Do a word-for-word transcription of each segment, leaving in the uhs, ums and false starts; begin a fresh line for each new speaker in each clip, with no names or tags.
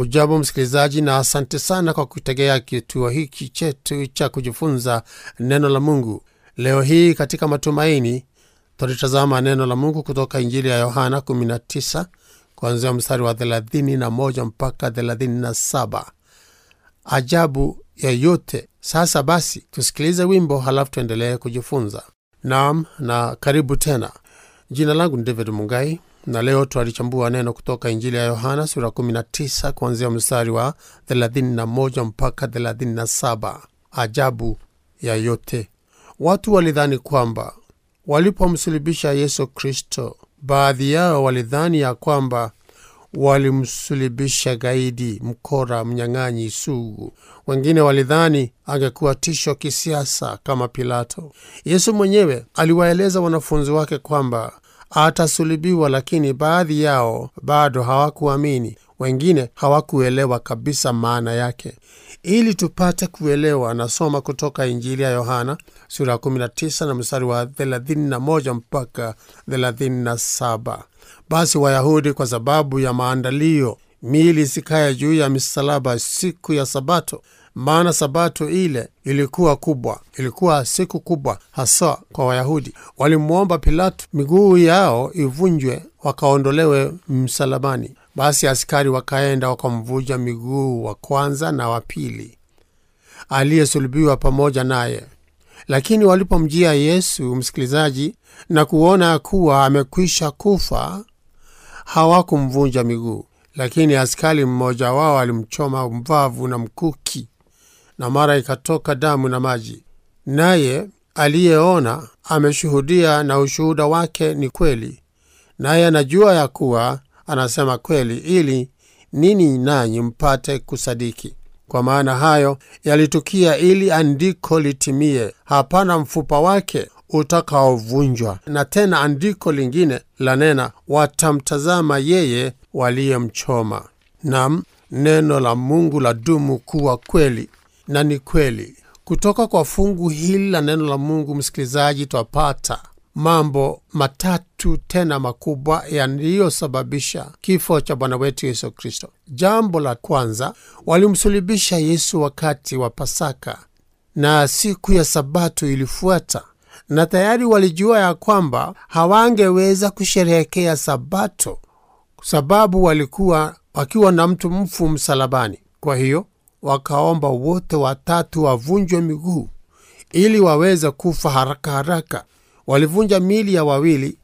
Hujambo msikilizaji, na asante sana kwa kutegea kituo hiki chetu cha kujifunza neno la Mungu. Leo hii katika matumaini tutalitazama neno la Mungu kutoka Injili ya Yohana kumi na tisa kuanzia mstari wa thelathini na moja mpaka thelathini na saba. Ajabu ya yote. Sasa basi tusikilize wimbo halafu tuendelee kujifunza. Naam, na karibu tena. Jina langu ni David Mungai, na leo tutalichambua neno kutoka Injili ya Yohana sura kumi na tisa kuanzia mstari wa thelathini na moja mpaka thelathini na saba. Ajabu ya yote. Watu walidhani kwamba walipomsulubisha Yesu Kristo, baadhi yao walidhani ya kwamba walimsulubisha gaidi, mkora, mnyang'anyi sugu. Wengine walidhani angekuwa tisho kisiasa kama Pilato. Yesu mwenyewe aliwaeleza wanafunzi wake kwamba atasulubiwa, lakini baadhi yao bado hawakuamini. Wengine hawakuelewa kabisa maana yake. Ili tupate kuelewa, nasoma kutoka Injili ya Yohana sura kumi na tisa na mstari wa thelathini na moja mpaka thelathini na saba. Basi Wayahudi, kwa sababu ya maandalio, miili isikae juu ya misalaba siku ya Sabato, maana Sabato ile ilikuwa kubwa, ilikuwa siku kubwa hasa kwa Wayahudi, walimuomba Pilato miguu yao ivunjwe wakaondolewe msalabani. Basi askari wakaenda wakamvunja miguu wa kwanza na wa pili aliyesulubiwa pamoja naye. Lakini walipomjia Yesu, msikilizaji, na kuona kuwa amekwisha kufa, hawakumvunja miguu. Lakini askari mmoja wao alimchoma mbavu na mkuki, na mara ikatoka damu na maji. Naye aliyeona ameshuhudia, na ushuhuda wake ni kweli. Naye anajua ya kuwa anasema kweli, ili nini nanyi mpate kusadiki. Kwa maana hayo yalitukia ili andiko litimie, hapana mfupa wake utakaovunjwa. Na tena andiko lingine lanena, watamtazama yeye waliyemchoma. Naam, neno la Mungu la dumu kuwa kweli, na ni kweli. Kutoka kwa fungu hili la neno la Mungu, msikilizaji, twapata mambo matatu tena makubwa yanayosababisha kifo cha Bwana wetu Yesu Kristo. Jambo la kwanza, walimsulubisha Yesu wakati wa Pasaka, na siku ya Sabato ilifuata, na tayari walijua ya kwamba hawangeweza kusherehekea Sabato sababu walikuwa wakiwa na mtu mfu msalabani. Kwa hiyo wakaomba wote watatu wavunjwe miguu ili waweze kufa haraka haraka. Walivunja miili ya wawili,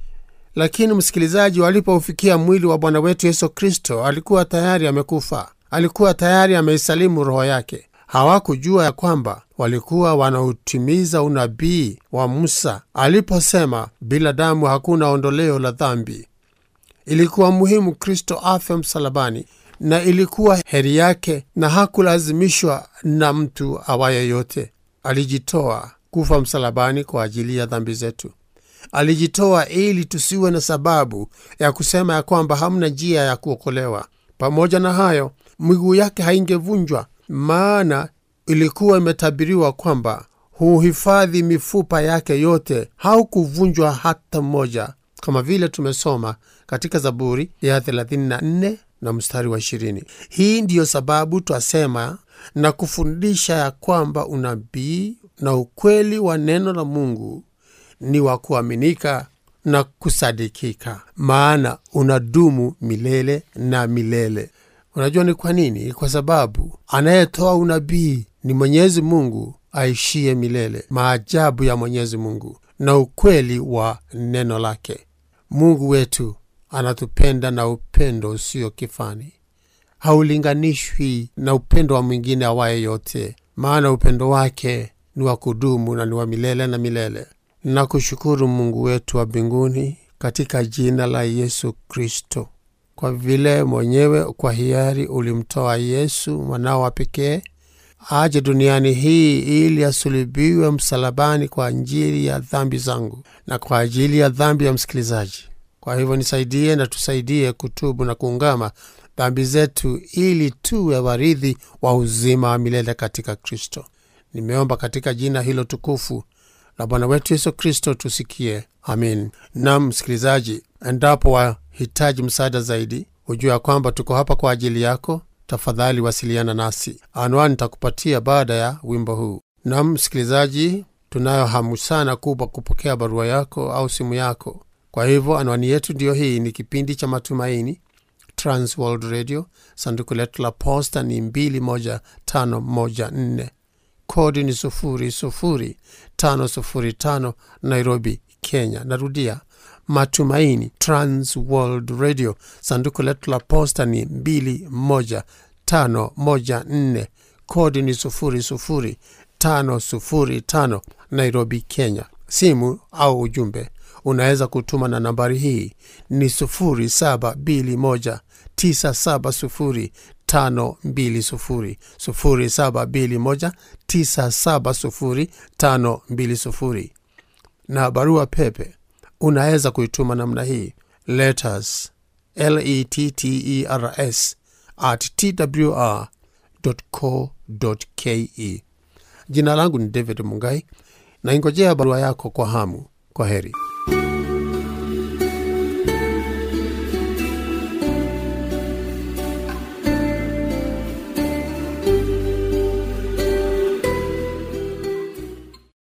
lakini msikilizaji, walipoufikia mwili wa Bwana wetu Yesu Kristo, alikuwa tayari amekufa. Alikuwa tayari ameisalimu roho yake. Hawakujua ya kwamba walikuwa wanautimiza unabii wa Musa aliposema, bila damu hakuna ondoleo la dhambi. Ilikuwa muhimu Kristo afe msalabani, na ilikuwa heri yake, na hakulazimishwa na mtu awaye yote. Alijitoa kufa msalabani kwa ajili ya dhambi zetu. Alijitoa ili tusiwe na sababu ya kusema ya kwamba hamna njia ya kuokolewa. Pamoja na hayo, miguu yake haingevunjwa, maana ilikuwa imetabiriwa kwamba huhifadhi mifupa yake yote, haukuvunjwa hata mmoja, kama vile tumesoma katika Zaburi ya thelathini na nne na mstari wa ishirini. Hii ndiyo sababu twasema na kufundisha ya kwamba unabii na ukweli wa neno la Mungu ni wa kuaminika na kusadikika, maana unadumu milele na milele. Unajua ni kwa nini? Kwa sababu anayetoa unabii ni Mwenyezi Mungu aishie milele. Maajabu ya Mwenyezi Mungu na ukweli wa neno lake. Mungu wetu anatupenda na upendo usio kifani. Haulinganishwi na upendo wa mwingine awaye yote, maana upendo wake ni wa kudumu na ni wa milele na milele. Nakushukuru Mungu wetu wa mbinguni, katika jina la Yesu Kristo, kwa vile mwenyewe kwa hiari ulimtoa Yesu mwanao wa pekee aje duniani hii ili asulubiwe msalabani kwa ajili ya dhambi zangu na kwa ajili ya dhambi ya msikilizaji. Kwa hivyo nisaidie na tusaidie kutubu na kuungama dhambi zetu ili tuwe warithi wa uzima wa milele katika Kristo. Nimeomba katika jina hilo tukufu la Bwana wetu Yesu Kristo, tusikie. Amen. Na msikilizaji, endapo wahitaji msaada zaidi, ujue kwamba tuko hapa kwa ajili yako. tafadhali wasiliana nasi. Anwani nitakupatia baada ya wimbo huu. Na msikilizaji, tunayo hamu sana kubwa kupokea barua yako au simu yako. Kwa hivyo anwani yetu ndio hii. Ni kipindi cha Matumaini, Trans World Radio, sanduku letu la posta ni mbili moja tano moja nne, kodi ni sufuri sufuri tano sufuri tano, Nairobi, Kenya. Narudia, Matumaini, Trans World Radio, sanduku letu la posta ni mbili moja tano moja nne, kodi ni sufuri sufuri tano sufuri tano, Nairobi, Kenya. Simu au ujumbe unaweza kutuma na nambari hii ni sufuri saba mbili moja tisa saba sufuri tano mbili sufuri, sufuri saba mbili moja tisa saba sufuri tano mbili sufuri. Na barua pepe unaweza kuituma namna hii: letters, L E T T E R S at T W R dot co dot K E. Jina langu ni David Mungai na ingojea barua yako kwa hamu. Kwa heri.